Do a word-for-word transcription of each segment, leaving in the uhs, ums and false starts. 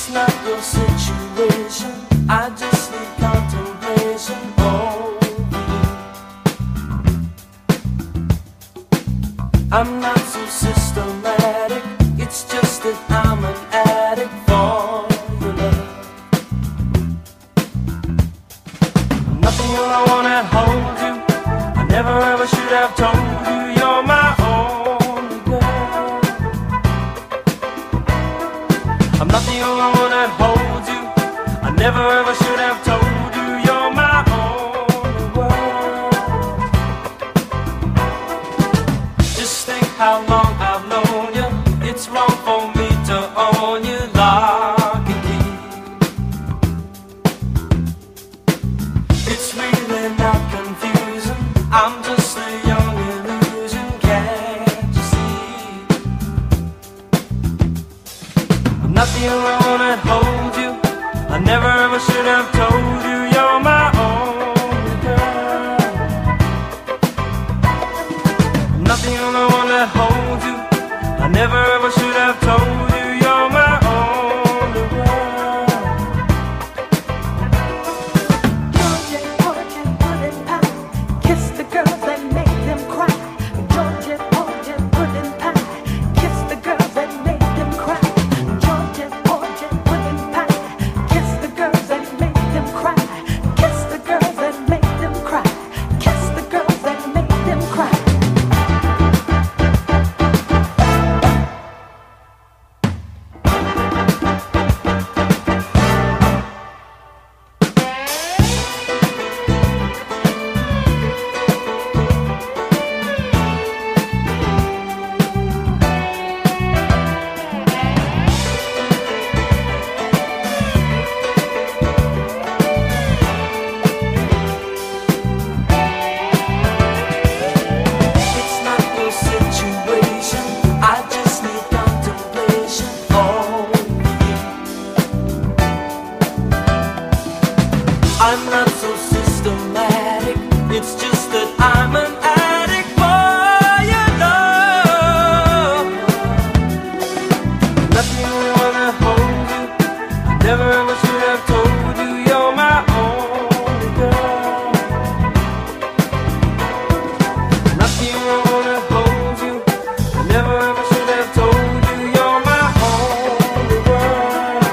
It's not your situation, I just need contemplation over you. I'm not so systematic, it's just that I'm an addict for your love. Nothing will I wanna hold you, I never ever should have told you you're my only girl. I'm not the only one that holds you, I never ever should have told you you're my only world. Just think how long I've known you, it's wrong for me to own you lock and key. It's really not confusing, I'm just a young illusion, can't you see? I'm not the only one that holds you, I never ever should have told you you're my only girl. I'm not the only one that holds you, I never ever should have told you you're my only girl. Georgia, Georgia, pudding pie, kiss the girls and make them cry. Georgia, Georgia, pudding pie, kiss the girls and make them cry. Georgia, Georgia, pudding pie, kiss the girls and make them cry. Kiss the girls and make them cry. Kiss the girls and make them cry. It's not your situation, I just need contemplation over you. I'm not so systematic, it's just that I'm an addict for your love. Not the only one that holds you, I never ever should have told you you're my only girl. Not the only one that holds you, I never ever should have told you you're my only world.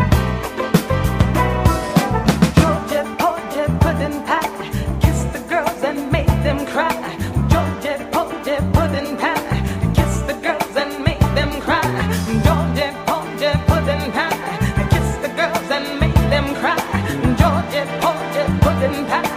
Georgia, Georgia, pudding pie, kiss the girls and make them cry. Georgia, Georgia, pudding pie, kiss the girls and make them cry. Georgia, Georgia, pudding pie, kiss the girls and make them cry. Georgia, Georgia, pudding pie.